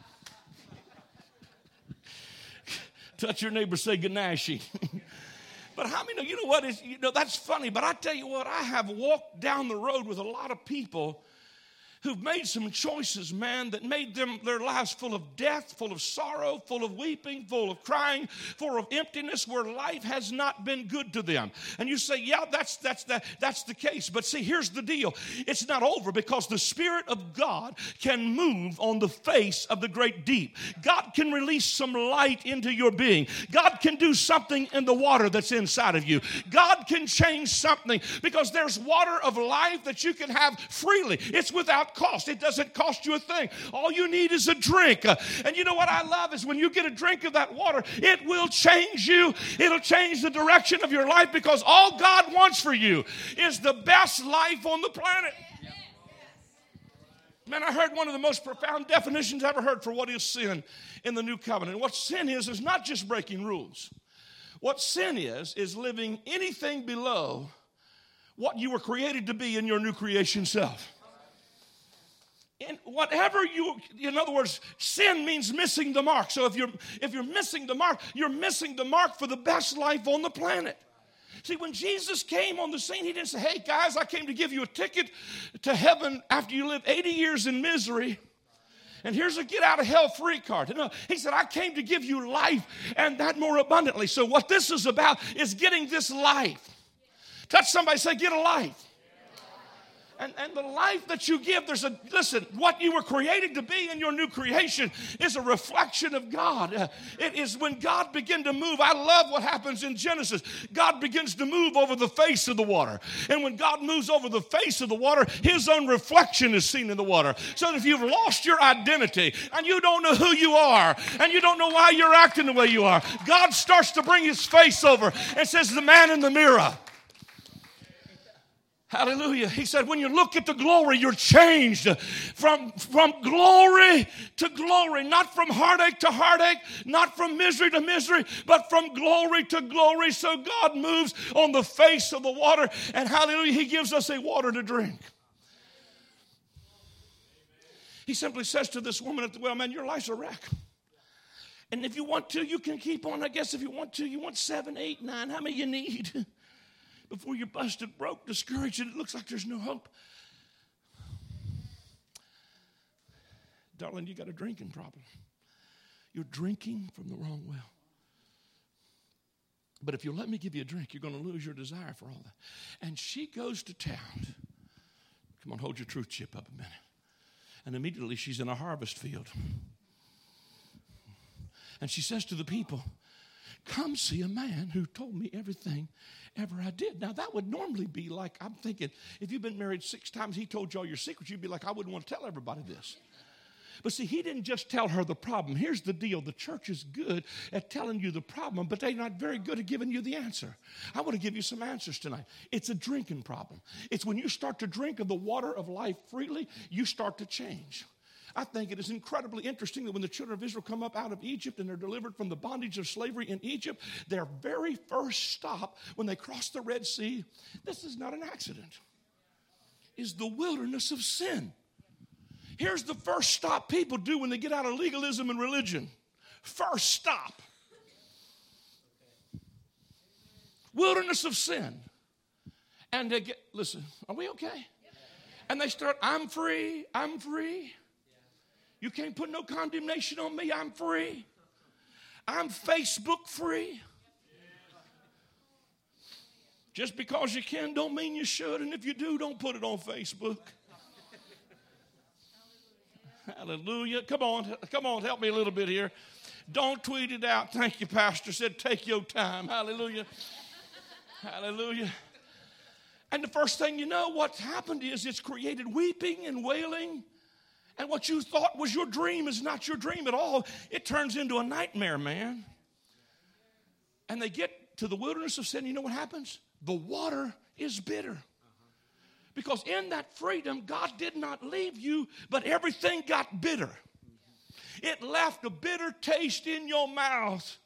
Touch your neighbor, say gnashing. But how many know, you know what is, you know, that's funny, but I tell you what, I have walked down the road with a lot of people who've made some choices, man, that made them their lives full of death, full of sorrow, full of weeping, full of crying, full of emptiness, where life has not been good to them. And you say, yeah, that's that's that that's the case. But see, here's the deal. It's not over, because the Spirit of God can move on the face of the great deep. God can release some light into your being. God can do something in the water that's inside of you. God can change something, because there's water of life that you can have freely. It's without cost. It doesn't cost you a thing. All you need is a drink. Uh, and you know what I love is when you get a drink of that water, it will change you. It'll change the direction of your life, because all God wants for you is the best life on the planet. Man, I heard one of the most profound definitions I ever heard for what is sin in the New Covenant. What sin is, is not just breaking rules. What sin is, is living anything below what you were created to be in your new creation self. And whatever you, in other words, sin means missing the mark. So if you're if you're missing the mark, you're missing the mark for the best life on the planet. See, when Jesus came on the scene, he didn't say, hey, guys, I came to give you a ticket to heaven after you live eighty years in misery. And here's a get out of hell free card. No, he said, I came to give you life, and that more abundantly. So what this is about is getting this life. Touch somebody, say, get a life. And, and the life that you give, there's a, listen, what you were created to be in your new creation is a reflection of God. Uh, it is when God began to move. I love what happens in Genesis. God begins to move over the face of the water. And when God moves over the face of the water, his own reflection is seen in the water. So that if you've lost your identity and you don't know who you are and you don't know why you're acting the way you are, God starts to bring his face over and says, the man in the mirror. Hallelujah. He said, when you look at the glory, you're changed from, from glory to glory, not from heartache to heartache, not from misery to misery, but from glory to glory. So God moves on the face of the water, and hallelujah, he gives us a water to drink. He simply says to this woman at the well, man, your life's a wreck. And if you want to, you can keep on. I guess if you want to, you want seven, eight, nine, how many you need? Before you're busted, broke, discouraged, and it looks like there's no hope. Darling, you got a drinking problem. You're drinking from the wrong well. But if you'll let me give you a drink, you're going to lose your desire for all that. And she goes to town. Come on, hold your truth chip up a minute. And immediately she's in a harvest field. And she says to the people, come see a man who told me everything ever I did. Now, that would normally be like, I'm thinking, if you've been married six times, he told you all your secrets, you'd be like, I wouldn't want to tell everybody this. But see, he didn't just tell her the problem. Here's the deal. The church is good at telling you the problem, but they're not very good at giving you the answer. I want to give you some answers tonight. It's a drinking problem. It's when you start to drink of the water of life freely, you start to change. I think it is incredibly interesting that when the children of Israel come up out of Egypt and they're delivered from the bondage of slavery in Egypt, their very first stop when they cross the Red Sea, this is not an accident, is the wilderness of sin. Here's the first stop people do when they get out of legalism and religion. First stop. Wilderness of sin. And they get, listen, are we okay? And they start, I'm free, I'm free. You can't put no condemnation on me. I'm free. I'm Facebook free. Just because you can don't mean you should. And if you do, don't put it on Facebook. Hallelujah. Come on. Come on. Help me a little bit here. Don't tweet it out. Thank you, Pastor. Said take your time. Hallelujah. Hallelujah. And the first thing you know, what's happened is it's created weeping and wailing. And what you thought was your dream is not your dream at all. It turns into a nightmare, man. And they get to the wilderness of sin. You know what happens? The water is bitter. Because in that freedom, God did not leave you, but everything got bitter. It left a bitter taste in your mouth.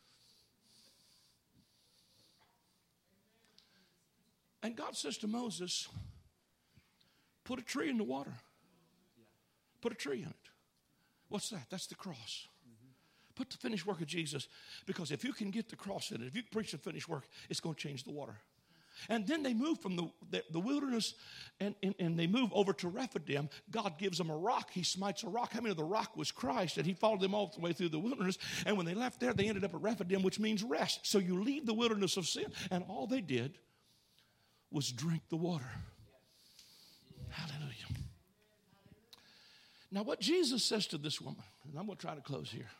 And God says to Moses, put a tree in the water. Put a tree in it. What's that? That's the cross. Mm-hmm. Put the finished work of Jesus, because if you can get the cross in it, if you preach the finished work, it's going to change the water. And then they move from the, the, the wilderness and, and, and they move over to Rephidim. God gives them a rock. He smites a rock. How many of the rock was Christ? And he followed them all the way through the wilderness. And when they left there, they ended up at Rephidim, which means rest. So you leave the wilderness of sin. And all they did was drink the water. Hallelujah. Now what Jesus says to this woman, and I'm going to try to close here.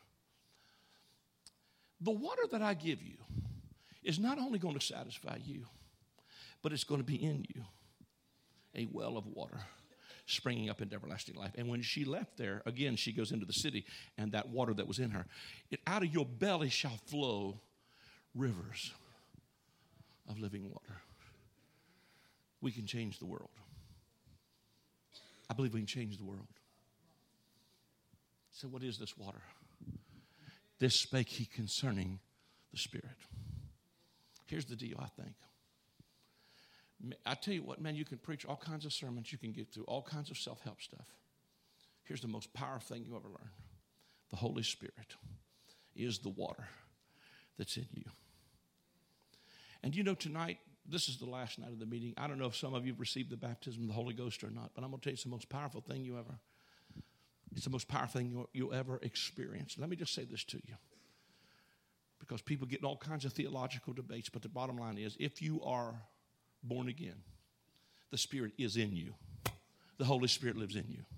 The water that I give you is not only going to satisfy you, but it's going to be in you, a well of water springing up into everlasting life. And when she left there, again, she goes into the city, and that water that was in her, it, out of your belly shall flow rivers of living water. We can change the world. I believe we can change the world. So what is this water? This spake he concerning the Spirit. Here's the deal, I think. I tell you what, man, you can preach all kinds of sermons. You can get through all kinds of self-help stuff. Here's the most powerful thing you ever learn. The Holy Spirit is the water that's in you. And you know, tonight, this is the last night of the meeting. I don't know if some of you have received the baptism of the Holy Ghost or not, but I'm going to tell you it's the most powerful thing you ever, it's the most powerful thing you'll, you'll ever experience. Let me just say this to you. Because people get in all kinds of theological debates, but the bottom line is, if you are born again, the Spirit is in you. The Holy Spirit lives in you.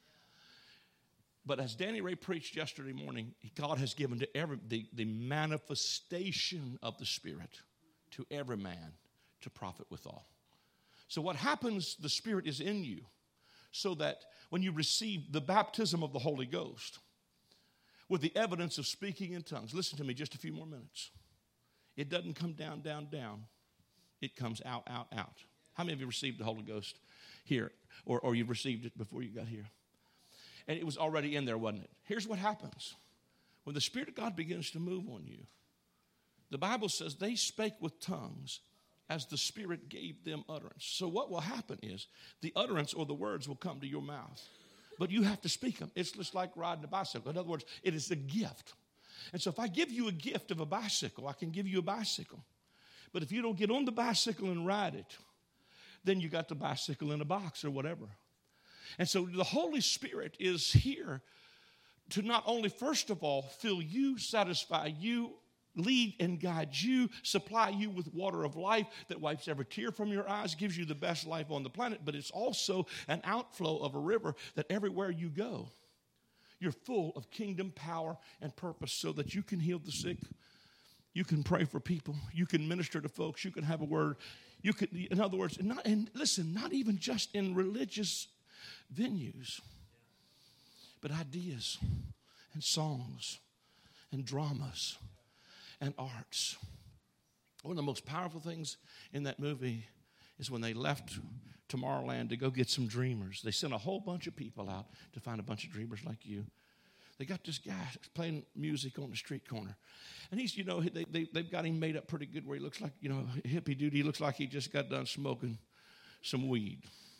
But as Danny Ray preached yesterday morning, God has given to every the, the manifestation of the Spirit to every man to profit withal. So what happens, the Spirit is in you, so that when you receive the baptism of the Holy Ghost with the evidence of speaking in tongues, listen to me just a few more minutes. It doesn't come down, down, down. It comes out, out, out. How many of you received the Holy Ghost here? Or, or you've received it before you got here? And it was already in there, wasn't it? Here's what happens. When the Spirit of God begins to move on you, the Bible says they spake with tongues as the Spirit gave them utterance. So what will happen is the utterance or the words will come to your mouth. But you have to speak them. It's just like riding a bicycle. In other words, it is a gift. And so if I give you a gift of a bicycle, I can give you a bicycle. But if you don't get on the bicycle and ride it, then you got the bicycle in a box or whatever. And so the Holy Spirit is here to not only, first of all, fill you, satisfy you, lead and guide you, supply you with water of life that wipes every tear from your eyes, gives you the best life on the planet, but it's also an outflow of a river that everywhere you go, you're full of kingdom power and purpose so that you can heal the sick. You can pray for people. You can minister to folks. You can have a word. You could, in other words, not, and listen, not even just in religious venues, but ideas and songs and dramas and arts. One of the most powerful things in that movie is when they left Tomorrowland to go get some dreamers. They sent a whole bunch of people out to find a bunch of dreamers like you. They got this guy playing music on the street corner. And he's, you know, they, they, they've got him made up pretty good where he looks like, you know, a hippie dude. He looks like he just got done smoking some weed.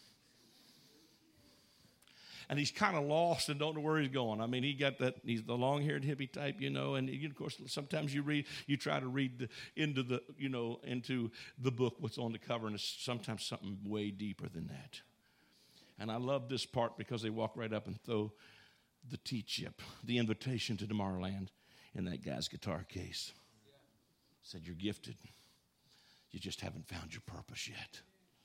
And he's kind of lost and don't know where he's going. I mean, he got that, he's the long-haired hippie type, you know, and of course, sometimes you read, you try to read the, into the, you know, into the book, what's on the cover, and it's sometimes something way deeper than that. And I love this part because they walk right up and throw the T-chip, the invitation to Tomorrowland, in that guy's guitar case. Said, you're gifted. You just haven't found your purpose yet.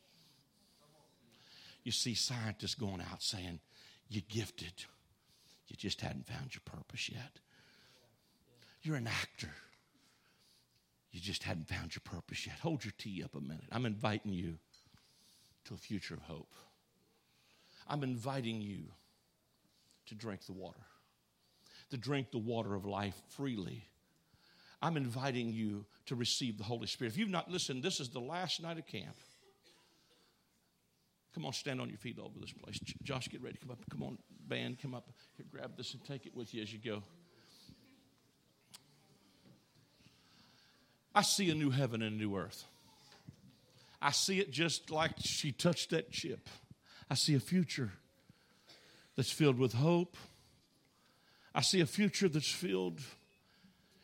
You see scientists going out saying, you're gifted. You just hadn't found your purpose yet. You're an actor. You just hadn't found your purpose yet. Hold your tea up a minute. I'm inviting you to a future of hope. I'm inviting you to drink the water, to drink the water of life freely. I'm inviting you to receive the Holy Spirit. If you've not listened, this is the last night of camp. Come on, stand on your feet all over this place. Josh, get ready. Come up. Come on, band, come up. Here, grab this and take it with you as you go. I see a new heaven and a new earth. I see it just like she touched that chip. I see a future that's filled with hope. I see a future that's filled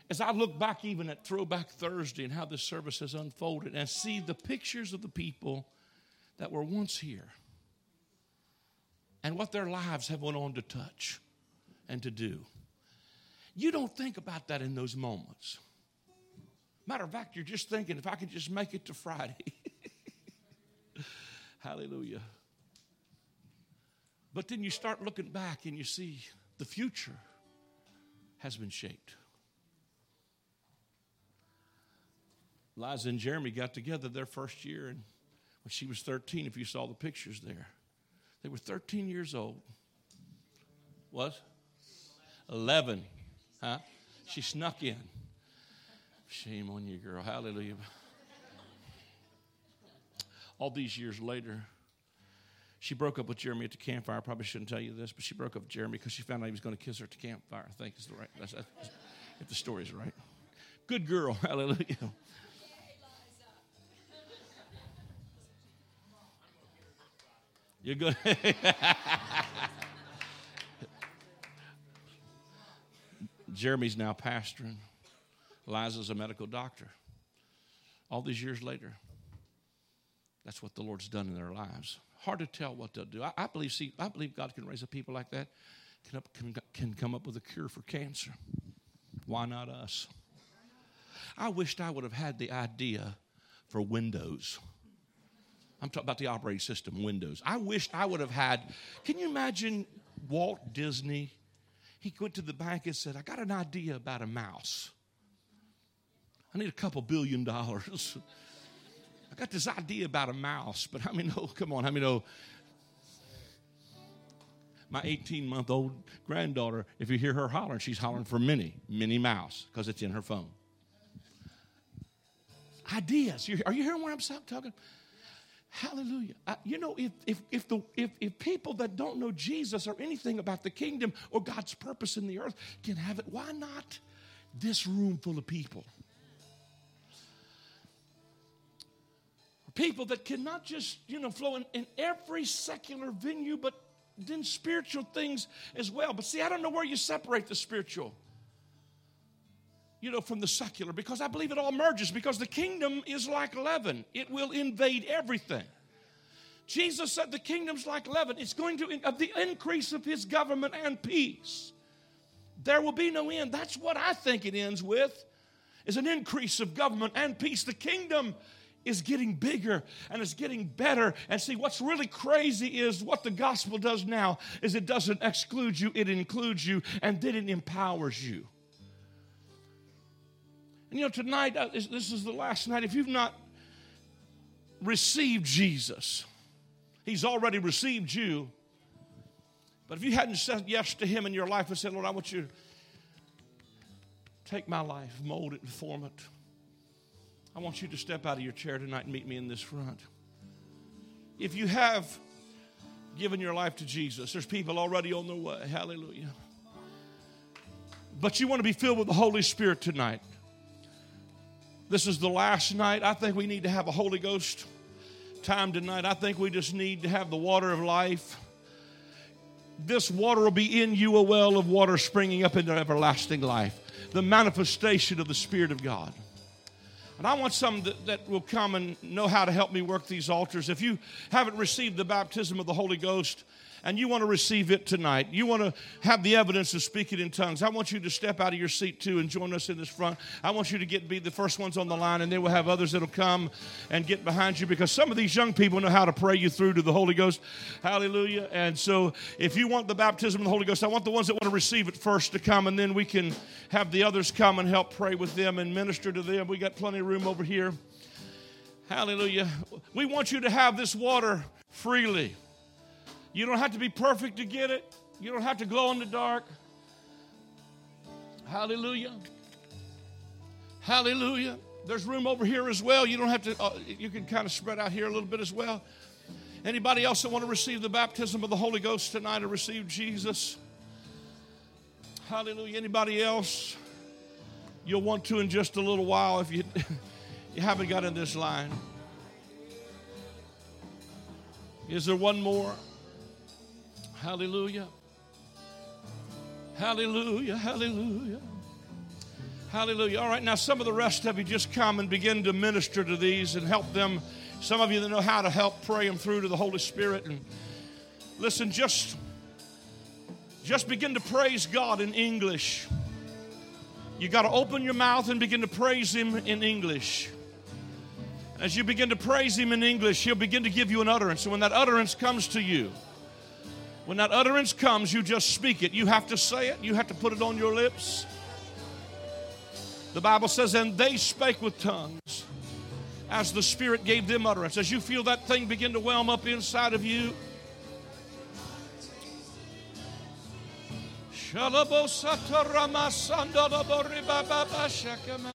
as I look back even at Throwback Thursday and how this service has unfolded and see the pictures of the people that were once here and what their lives have went on to touch and to do, you don't think about that in those moments. Matter of fact, you're just thinking, if I could just make it to Friday. Hallelujah. But then you start looking back and you see the future has been shaped. Liza and Jeremy got together their first year, and when she was thirteen, if you saw the pictures there, they were thirteen years old. What? eleven. Huh? She snuck in. Shame on you, girl. Hallelujah. All these years later, she broke up with Jeremy at the campfire. I probably shouldn't tell you this, but she broke up with Jeremy because she found out he was going to kiss her at the campfire. I think is the right. That's, that's, if the story's right. Good girl. Hallelujah. You're good. Jeremy's now pastoring. Liza's a medical doctor. All these years later, that's what the Lord's done in their lives. Hard to tell what they'll do. I, I believe. See, I believe God can raise up people like that. Can, up, can, can come up with a cure for cancer. Why not us? I wished I would have had the idea for Windows. I'm talking about the operating system, Windows. I wished I would have had. Can you imagine Walt Disney? He went to the bank and said, I got an idea about a mouse. I need a couple billion dollars. I got this idea about a mouse, but how many know, come on, how many know, my eighteen-month-old granddaughter, if you hear her hollering, she's hollering for Minnie, Minnie Mouse, because it's in her phone. Ideas. Are you hearing what I'm talking? Hallelujah. Uh, you know, if, if, if, the, if, if people that don't know Jesus or anything about the kingdom or God's purpose in the earth can have it, why not this room full of people? People that cannot just, you know, flow in, in every secular venue, but then spiritual things as well. But see, I don't know where you separate the spiritual, you know, from the secular, because I believe it all merges, because the kingdom is like leaven. It will invade everything. Jesus said the kingdom's like leaven. It's going to, of the increase of his government and peace, there will be no end. That's what I think it ends with, is an increase of government and peace. The kingdom is getting bigger and it's getting better. And see, what's really crazy is what the gospel does now is it doesn't exclude you, it includes you, and then it empowers you. And you know, tonight, uh, this, this is the last night. If you've not received Jesus, he's already received you. But if you hadn't said yes to him in your life and said, Lord, I want you to take my life, mold it and form it, I want you to step out of your chair tonight and meet me in this front. If you have given your life to Jesus, there's people already on their way. Hallelujah. But you want to be filled with the Holy Spirit tonight. This is the last night. I think we need to have a Holy Ghost time tonight. I think we just need to have the water of life. This water will be in you, a well of water springing up into everlasting life. The manifestation of the Spirit of God. And I want some that, that will come and know how to help me work these altars. If you haven't received the baptism of the Holy Ghost and you want to receive it tonight, you want to have the evidence of speaking in tongues, I want you to step out of your seat too and join us in this front. I want you to get be the first ones on the line, and then we'll have others that will come and get behind you, because some of these young people know how to pray you through to the Holy Ghost. Hallelujah. And so if you want the baptism of the Holy Ghost, I want the ones that want to receive it first to come, and then we can have the others come and help pray with them and minister to them. We got plenty of room over here. Hallelujah. We want you to have this water freely. You don't have to be perfect to get it. You don't have to glow in the dark. Hallelujah. Hallelujah. There's room over here as well. You don't have to, uh, you can kind of spread out here a little bit as well. Anybody else that want to receive the baptism of the Holy Ghost tonight or receive Jesus? Hallelujah. Anybody else? You'll want to in just a little while if you, you haven't got in this line. Is there one more? Hallelujah. Hallelujah. Hallelujah. Hallelujah. All right, now some of the rest of you just come and begin to minister to these and help them. Some of you that know how to help pray them through to the Holy Spirit. And listen, just, just begin to praise God in English. You got to open your mouth and begin to praise Him in English. As you begin to praise Him in English, He'll begin to give you an utterance. And when that utterance comes to you, when that utterance comes, you just speak it. You have to say it. You have to put it on your lips. The Bible says, and they spake with tongues as the Spirit gave them utterance. As you feel that thing begin to whelm up inside of you, Shalabo Satarama Sandalabori Baba Shakama.